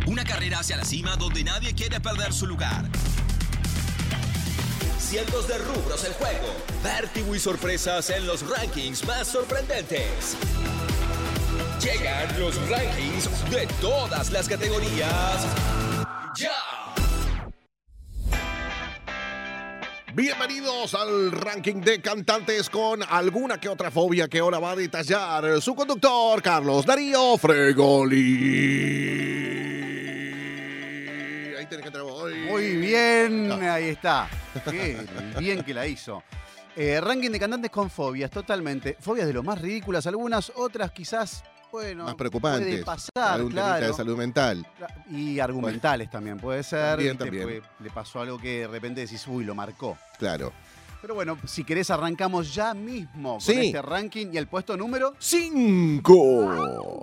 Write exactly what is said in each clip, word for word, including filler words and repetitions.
Una carrera hacia la cima donde nadie quiere perder su lugar. Cientos de rubros en juego. Vértigo y sorpresas en los rankings más sorprendentes. Llegan los rankings de todas las categorías. ¡Ya! Bienvenidos al ranking de cantantes con alguna que otra fobia que ahora va a detallar su conductor, Carlos Darío Fregoli. Ahí tenés que entrar vos. Muy bien, Ah. ahí está. Qué bien que la hizo. Eh, ranking de cantantes con fobias, totalmente. Fobias de lo más ridículas, algunas, otras quizás, bueno, Más preocupantes. puede pasar, Algún temita claro. de salud mental. Y argumentales también puede ser. También, ¿viste? también. Fue- le pasó algo que de repente decís, uy, lo marcó. Claro. Pero bueno, si querés arrancamos ya mismo con Sí. este ranking y el puesto número... Cinco.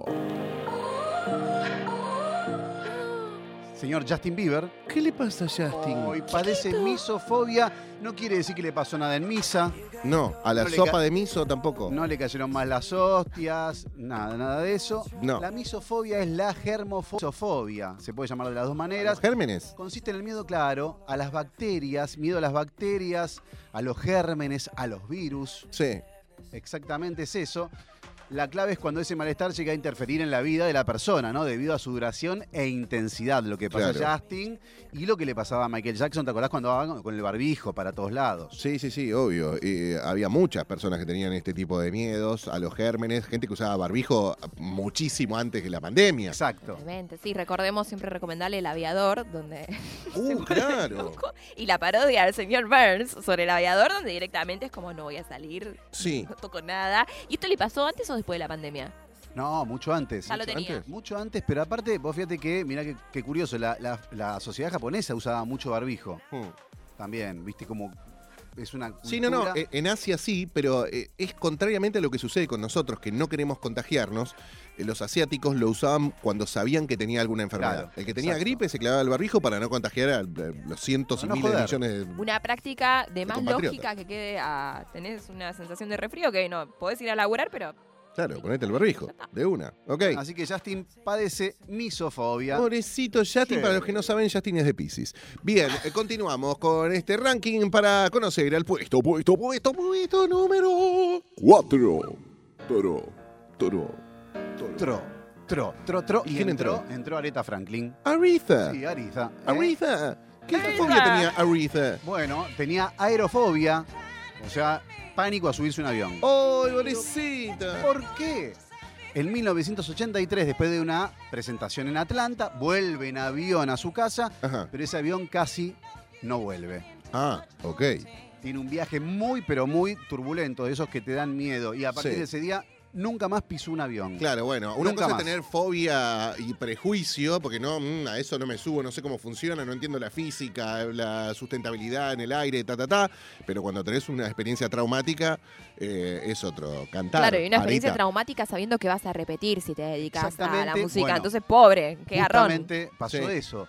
Señor Justin Bieber. ¿Qué le pasa a Justin? Hoy padece misofobia. No quiere decir que le pasó nada en misa. No, a la No le sopa ca- de miso tampoco. No le cayeron más las hostias, nada, nada de eso. No. La misofobia es la germofobia, se puede llamar de las dos ¿A maneras. los gérmenes? Consiste en el miedo, claro, a las bacterias, miedo a las bacterias, a los gérmenes, a los virus. Sí. Exactamente es eso. La clave es cuando ese malestar llega a interferir en la vida de la persona, ¿no? Debido a su duración e intensidad, lo que pasa Claro. a Justin y lo que le pasaba a Michael Jackson, ¿te acordás cuando iba con el barbijo para todos lados? Sí, sí, sí, obvio. Eh, había muchas personas que tenían este tipo de miedos a los gérmenes, gente que usaba barbijo muchísimo antes que la pandemia. Exacto. Totalmente, sí, recordemos siempre recomendarle El Aviador, donde... Uh, claro. loco, y la parodia del señor Burns sobre El Aviador, donde directamente es como, no voy a salir, Sí. no toco nada. ¿Y esto le pasó antes o después de la pandemia? No, mucho antes. Ya lo Mucho tenía. antes. Mucho antes, pero aparte, vos fíjate que, mirá qué, qué curioso, la, la- la sociedad japonesa usaba mucho barbijo. Hmm. También, viste, como es una cultura... Sí, no, no, eh, en Asia sí, pero eh, es contrariamente a lo que sucede con nosotros, que no queremos contagiarnos. eh, Los asiáticos lo usaban cuando sabían que tenía alguna enfermedad. Claro, El que tenía exacto. gripe se clavaba el barbijo para no contagiar a eh, los cientos y Para no miles de joder. millones de... Una práctica de más compatriota. lógica que quede a... Tenés una sensación de resfrío que no, podés ir a laburar, pero... Claro, ponete el barbijo, de una. Ok. Así que Justin padece misofobia. Pobrecito Justin, Sí. para los que no saben, Justin es de Pisces. Bien, eh, continuamos con este ranking para conocer al puesto, puesto, puesto, puesto número cuatro. Toro, toro, toro. Tro, tro, tro, tro. ¿Y Y quién entró, entró? entró Aretha Franklin. Aretha. Sí, Aretha. ¿eh? Aretha. ¿Qué Aretha. fobia tenía Aretha? Bueno, tenía aerofobia, o sea, pánico a subirse a un avión. ¡Ay, pobrecita! ¿Por qué? En mil novecientos ochenta y tres, después de una presentación en Atlanta, vuelve en avión a su casa, Ajá. pero ese avión casi no vuelve. Ah, ok. Tiene un viaje muy, pero muy turbulento, de esos que te dan miedo. Y a partir Sí. de ese día, nunca más pisó un avión. Claro, bueno, una Nunca cosa más. es tener fobia y prejuicio, porque no, mm, a eso no me subo, no sé cómo funciona, no entiendo la física, la sustentabilidad en el aire, ta, ta, ta, pero cuando tenés una experiencia traumática, eh, es otro cantar. Claro, y una experiencia Aretha. traumática sabiendo que vas a repetir si te dedicas a la Exactamente, música. bueno, Entonces, pobre, qué garrón. Justamente pasó Sí. eso.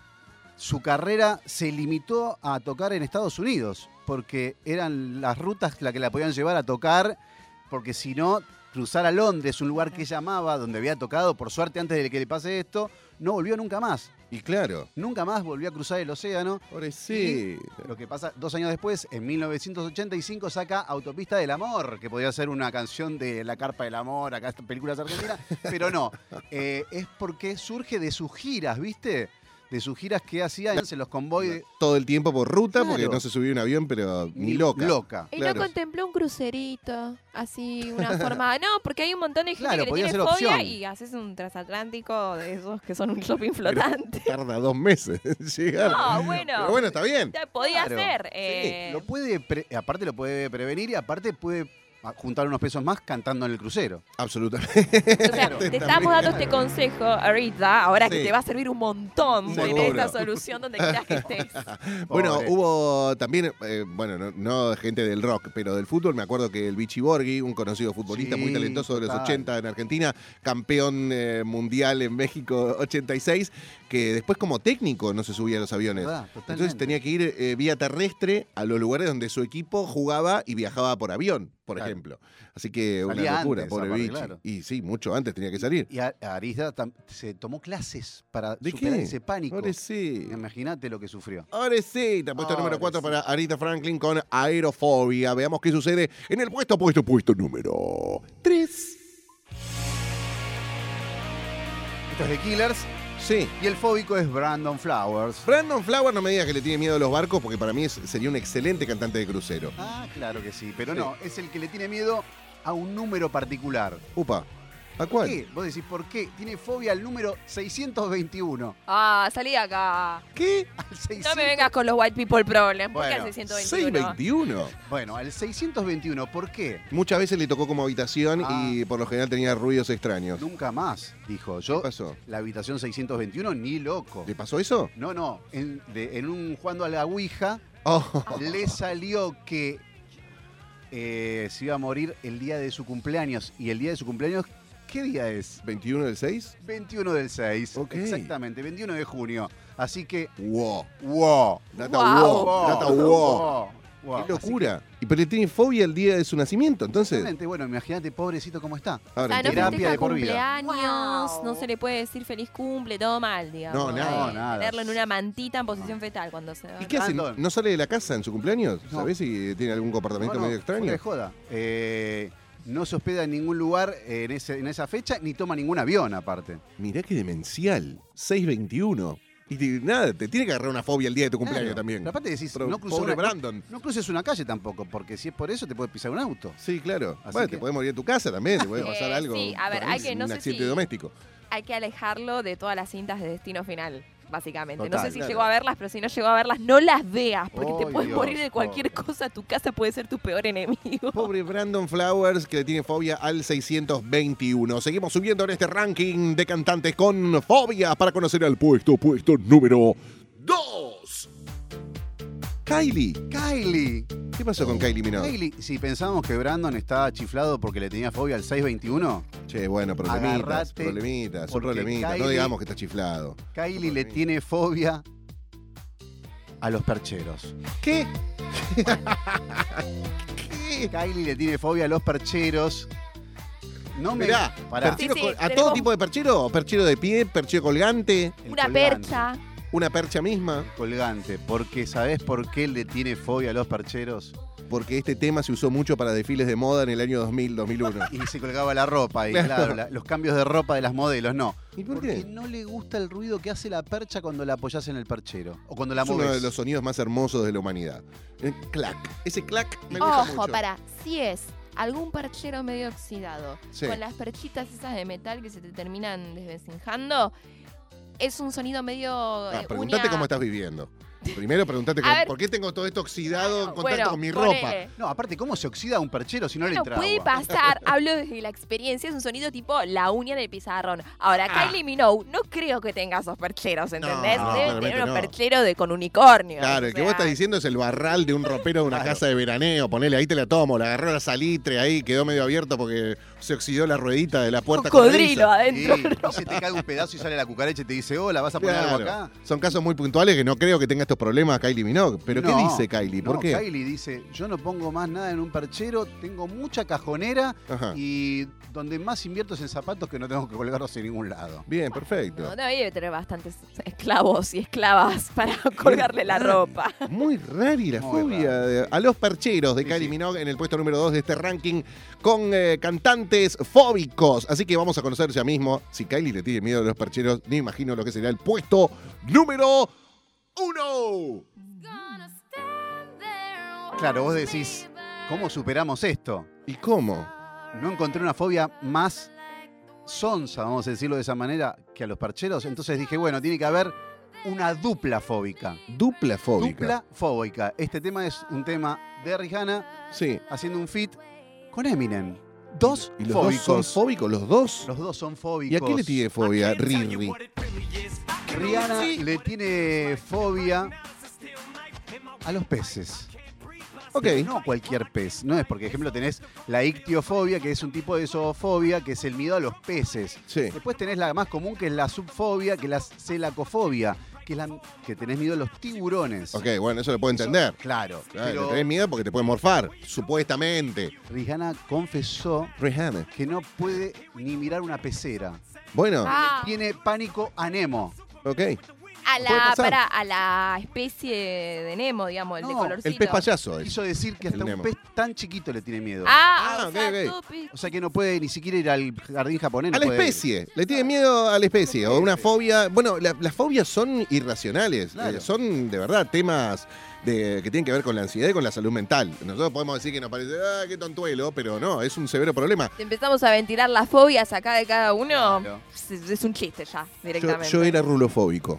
Su carrera se limitó a tocar en Estados Unidos, porque eran las rutas las que la podían llevar a tocar, porque si no, cruzar a Londres, un lugar que ella amaba, donde había tocado, por suerte antes de que le pase esto, no volvió nunca más. Y claro, Nunca más volvió a cruzar el océano. pobrecito. Lo que pasa, dos años después, en mil novecientos ochenta y cinco, saca Autopista del Amor, que podría ser una canción de La Carpa del Amor, acá estas películas argentinas, pero no. Eh, es porque surge de sus giras, ¿viste? De sus giras que hacía en los convoys. Todo el tiempo por ruta, Claro. porque no se subió un avión, pero ni, Ni loca. loca. Y Claro. no contempló un crucerito, así, una forma... No, porque hay un montón de gente Claro, que le podía tiene ser fobia opción. y haces un transatlántico de esos que son un shopping flotante. Tarda dos meses en llegar. No, bueno. Pero bueno, está bien. Ya podía Claro. ser. eh, Lo puede pre- aparte lo puede prevenir y aparte puede juntar unos pesos más cantando en el crucero. Absolutamente. O sea, te estamos dando este consejo, Arita, ahora que Sí. te va a servir un montón Seguro. de esta solución donde quieras que estés. Bueno, Pobre. hubo también, eh, bueno, no, no gente del rock, pero del fútbol. Me acuerdo que el Vichy Borghi, un conocido futbolista Sí, muy talentoso de los total. ochenta en Argentina, campeón eh, mundial en México ochenta y seis, que después como técnico no se subía a los aviones. ¿Verdad? Totalmente. Entonces tenía que ir eh, vía terrestre a los lugares donde su equipo jugaba y viajaba por avión, por Claro. ejemplo. Así que Salía una locura, antes, pobre aparte, bicho. claro. Y sí, mucho antes tenía que salir. Y a- Arista tam- se tomó clases para ¿De superar qué? ese pánico. Ahora sí. Imagínate lo que sufrió. Ahora sí, te ha puesto el número Ahora cuatro sí. para Aretha Franklin con Aerofobia. Veamos qué sucede en el puesto, puesto, puesto número tres. Esto es de Killers Sí. y el fóbico es Brandon Flowers. Brandon Flowers, no me digas que le tiene miedo a los barcos, porque para mí es- sería un excelente cantante de crucero. Ah, claro que sí, pero Sí. no, es el que le tiene miedo a un número particular. Upa, ¿a ¿Por cuál? qué? Vos decís, ¿por qué? Tiene fobia al número seiscientos veintiuno. Ah, salí de acá. ¿Qué? Al No seiscientos... me vengas con los white people problems. ¿Por qué Bueno, al seiscientos seiscientos veintiuno? veintiuno. Bueno, al seiscientos veintiuno, ¿por qué? Muchas veces le tocó como habitación Ah. y por lo general tenía ruidos extraños. Nunca más, dijo. ¿Qué Yo, pasó? la habitación seiscientos veintiuno, ni loco. ¿Le pasó eso? No, no, en, de- en un jugando a la Ouija, Oh. le salió que eh, se iba a morir el día de su cumpleaños. Y el día de su cumpleaños, ¿qué día es? ¿veintiuno del seis? veintiuno del seis. Ok. Exactamente, veintiuno de junio. Así que, Wow. wow. Data Wow. wow. Data wow. wow, wow. Qué locura. Y pero le tiene fobia el día de su nacimiento, entonces. Exactamente, bueno, imagínate, pobrecito, cómo está. Ahora Ah, no entiendo. terapia festeja de por vida. cumpleaños, Wow. no se le puede decir feliz cumple, todo mal, digamos. No, nada. Eh, nada. Tenerlo en una mantita en posición fetal cuando se va. ¿Y qué hace? Brandon. ¿No sale de la casa en su cumpleaños? No. ¿Sabés si tiene algún comportamiento No, no, medio fuera extraño? de joda. Eh, no se hospeda en ningún lugar en, ese, en esa fecha, ni toma ningún avión aparte. Mirá qué demencial. seis veintiuno. Y te- nada, te tiene que agarrar una fobia el día de tu cumpleaños Claro. también. Pero aparte decís, Pero no, cruzó pobre una, Brandon. no cruces una calle tampoco, porque si es por eso te puede pisar un auto. Sí, claro. Así Bueno, que- te puede morir en tu casa también, te puede pasar Eh, algo. sí, a ver, con hay que- no un sé accidente si- doméstico. Hay que alejarlo de todas las cintas de Destino Final, básicamente. no Total, sé si claro. llegó a verlas, pero si no llegó a verlas, no las veas, porque te Ay, puedes Dios, morir de cualquier pobre. cosa. Tu casa puede ser tu peor enemigo. Pobre Brandon Flowers, que le tiene fobia al seiscientos veintiuno. Seguimos subiendo en este ranking de cantantes con fobia para conocer al puesto, puesto número dos. Kylie. Kylie. ¿Qué pasó con Kylie Minogue? Kylie, si pensamos que Brandon estaba chiflado porque le tenía fobia al seiscientos veintiuno, Che, bueno, problemitas, Agarrate, problemitas, son porque problemitas. No Kylie- digamos que está chiflado. Kylie le tiene fobia a los percheros. ¿Qué? Kylie le tiene fobia a los percheros. No me... Mirá, Pará. perchero Sí, sí, col- ¿a tenemos- todo tipo de perchero? ¿Perchero de pie, perchero colgante, El Una colgante. percha. una percha misma? Colgante, porque ¿sabés por qué le tiene fobia a los percheros? Porque este tema se usó mucho para desfiles de moda en el año dos mil, dos mil uno. Y se colgaba la ropa, y Claro. claro, la- los cambios de ropa de las modelos, no. ¿Y por Porque qué? no le gusta el ruido que hace la percha cuando la apoyás en el perchero. O cuando la Es uno moves. de los sonidos más hermosos de la humanidad. El clac. Ese clac me gusta Ojo, mucho. para, si es algún perchero medio oxidado, Sí. con las perchitas esas de metal que se te terminan desvencijando, es un sonido medio. Ah, eh, preguntate uña- cómo estás viviendo. Primero preguntate A cómo- ver. por qué tengo todo esto oxidado en Bueno, contacto bueno, con mi ponele. ropa. No, aparte, ¿cómo se oxida un perchero si no le Bueno, entra puede agua? pasar, hablo desde la experiencia, es un sonido tipo la uña del pizarrón. Ahora, Ah. Kylie Minogue, no creo que tenga esos percheros, ¿entendés? No, Debe claramente tener unos no. percheros de, con unicornio. Claro, o el que sea, vos estás diciendo es el barral de un ropero de una Claro. casa de veraneo. Ponele, ahí te la tomo. Le agarró la salitre ahí, quedó medio abierto porque se oxidó la ruedita de la puerta cocodrilo corrediza. Sí, adentro. y se te cae un pedazo y sale la cucaracha y te dice, hola, ¿vas a poner algo Claro. acá? Son casos muy puntuales que no creo que tenga estos problemas Kylie Minogue. ¿Pero qué No, dice Kylie? ¿Por no, qué? Kylie dice, yo no pongo más nada en un perchero, tengo mucha cajonera Ajá. y donde más invierto es en zapatos que no tengo que colgarlos en ningún lado. Bien, perfecto. No, debe tener bastantes esclavos y esclavas para colgarle la ropa. Muy rari la Muy fobia raro. de- a los percheros de Sí, Kylie sí. Minogue en el puesto número dos de este ranking con eh, cantantes fóbicos. Así que vamos a conocer ya mismo. Si Kylie le tiene miedo a los percheros, ni imagino lo que sería el puesto número uno. Claro, vos decís, ¿cómo superamos esto? ¿Y cómo? No encontré una fobia más sonsa, vamos a decirlo de esa manera, que a los percheros. Entonces dije, bueno, tiene que haber una dupla fóbica. Dupla fóbica. Dupla fóbica. Este tema es un tema de Rihanna Sí. haciendo un feat con Eminem. Dos ¿Y los fóbicos. dos son fóbicos? ¿Los dos? Los dos son fóbicos. ¿Y a qué le tiene fobia Riri? Rihanna le tiene fobia a los peces. Ok. Pero no cualquier pez. No es porque, por ejemplo, tenés la ictiofobia, que es un tipo de zoofobia, que es el miedo a los peces. Sí. Después tenés la más común, que es la subfobia, que es la celacofobia, que es la que tenés miedo a los tiburones. Ok, bueno, eso lo puedo entender. Eso, claro. Claro, Pero tenés miedo porque te pueden morfar, supuestamente. Rihanna confesó Rihanna. que no puede ni mirar una pecera. Bueno, Ah, Tiene pánico a Nemo. ok. a puede la, pasar. para, a la especie de Nemo, digamos, el de No, colorcito. El pez payaso es. Quiso decir que hasta El un Nemo. pez tan chiquito le tiene miedo. Ah, Ah, o sea, ok, ok. todo pe- O sea que no puede ni siquiera ir al jardín japonés. no A la puede ir. especie, le tiene miedo a la especie, o una fobia. Bueno, la- las fobias son irracionales, Claro. eh, son de verdad temas de, que tienen que ver con la ansiedad y con la salud mental. Nosotros podemos decir que nos parece, ah, qué tontuelo, pero no, es un severo problema. Si empezamos a ventilar las fobias acá de cada uno, Claro. es, es un chiste ya, Yo, directamente. yo era rulofóbico.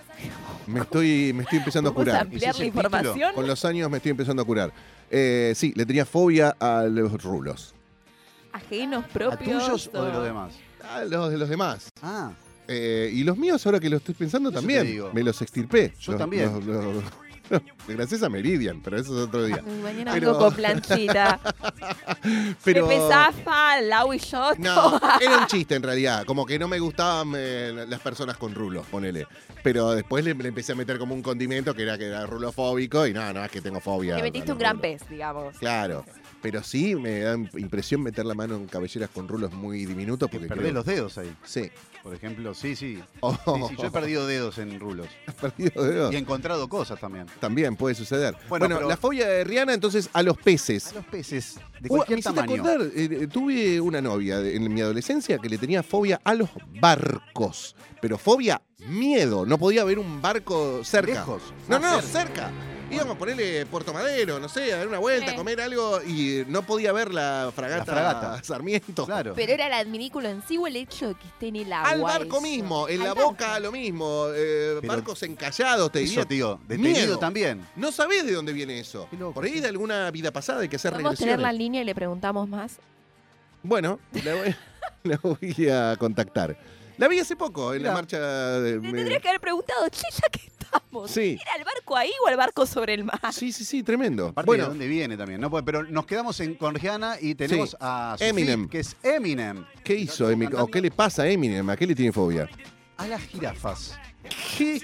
Me estoy, me estoy empezando a ¿Vamos a curar. ampliar ¿Ese la es el título? información? Con los años me estoy empezando a curar. Eh, sí, le tenía fobia a los rulos. Ajenos ¿A propios. tuyos o de los demás? A los de los demás. Ah, Eh, y los míos, ahora que lo estoy pensando, Eso también. te digo. Me los extirpé. Yo Los- también. los- los- gracias a Meridian, pero eso es otro día. Ay, mañana Pero- vengo con planchita. Pero... Pepe Zafa, Lau y yo. No, era un chiste en realidad. Como que no me gustaban eh, las personas con rulos, ponele. Pero después le, le empecé a meter como un condimento que era que era rulofóbico y no, no, es que tengo fobia. Le a metiste los un gran rulos. pez, digamos. Claro. Pero sí me da impresión meter la mano en cabelleras con rulos muy diminutos que porque perdés creo- los dedos ahí. Sí. Por ejemplo, sí, sí. Oh, Sí, sí, yo he perdido dedos en rulos. ¿Has perdido dedos? Y he encontrado cosas también. También puede suceder. Bueno, Bueno, pero- la fobia de Rihanna entonces a los peces. A los peces de Uh, cualquier me hiciste tamaño. acordar, eh, tuve una novia de- en mi adolescencia que le tenía fobia a los barcos. Pero fobia, miedo. No podía ver un barco cerca. Lejos. No, Ah, no, cerca. cerca. Íbamos a ponerle Puerto Madero, no sé, a dar una vuelta, Sí. a comer algo y no podía ver la fragata, La fragata. Sarmiento. Claro. Pero era el adminículo en sí o el hecho de que esté en el agua. Al barco eso? mismo, en Al la barco. boca lo mismo, eh, Pero- barcos encallados, te diría. Eso, tío. Detenido Miedo. también. No sabés de dónde viene eso. Qué loco, Por ahí sí. de alguna vida pasada hay que hacer Vamos a regresiones. tenerla en línea y le preguntamos más. Bueno, la voy, la voy a contactar. La vi hace poco en la Mirá. marcha de... Te tendrías que haber preguntado, che, ya que estamos. Sí. ¿Era el barco ahí o el barco sobre el mar? Sí, sí, sí, tremendo. Aparte de Bueno, dónde viene también, ¿no? Pero nos quedamos en, con Rihanna y tenemos Sí. a su Eminem. feat, que es Eminem. ¿qué hizo Eminem? ¿O qué le pasa a Eminem? ¿A qué le tiene fobia? A las jirafas. ¿Qué?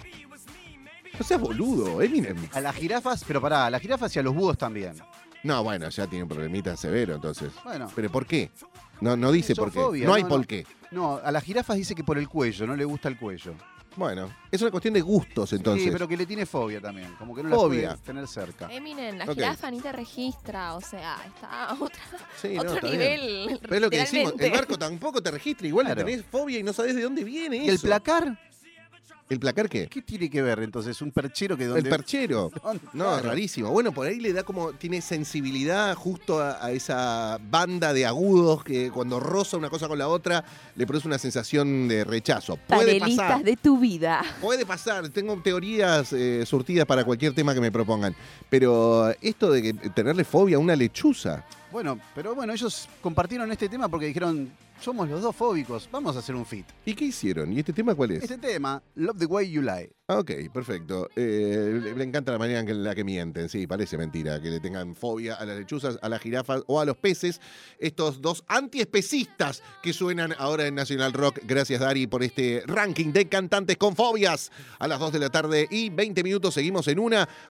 No seas boludo, Eminem. A las jirafas, pero pará, a las jirafas y a los búhos también. No, bueno, ya tiene un problemita severo entonces. Bueno, ¿Pero por qué? No, no dice por qué. Zoofobia, No hay no, por no. qué. no, a las jirafas dice que por el cuello, no le gusta el cuello. Bueno, es una cuestión de gustos entonces. Sí, pero que le tiene fobia también, como que no la Fobia. puede tener cerca. Eminem, la Ok. jirafa ni te registra, o sea, está a otra, Sí, no, otro está bien. nivel. Pero es lo que decimos, el literalmente. barco tampoco te registra, igual Claro. le tenés fobia y no sabés de dónde viene ¿Y el eso. placar? ¿El placar qué? ¿Qué tiene que ver entonces? Un perchero que donde... El perchero. ¿Dónde? No, Claro. rarísimo. Bueno, por ahí le da como, tiene sensibilidad justo a, a esa banda de agudos que cuando roza una cosa con la otra le produce una sensación de rechazo. Puede Panelistas pasar, de tu vida. puede pasar. Tengo teorías eh, surtidas para cualquier tema que me propongan. Pero esto de que tenerle fobia a una lechuza. Bueno, pero bueno, ellos compartieron este tema porque dijeron, somos los dos fóbicos, vamos a hacer un fit. ¿Y qué hicieron? ¿Y este tema cuál es? Este tema, Love the Way You Lie. Ah, ok, perfecto. Eh, le, le encanta la manera en la que mienten. Sí, parece mentira que le tengan fobia a las lechuzas, a las jirafas o a los peces. Estos dos antiespecistas que suenan ahora en Nacional Rock. Gracias, Dari, por este ranking de cantantes con fobias. A las dos de la tarde y veinte minutos seguimos en una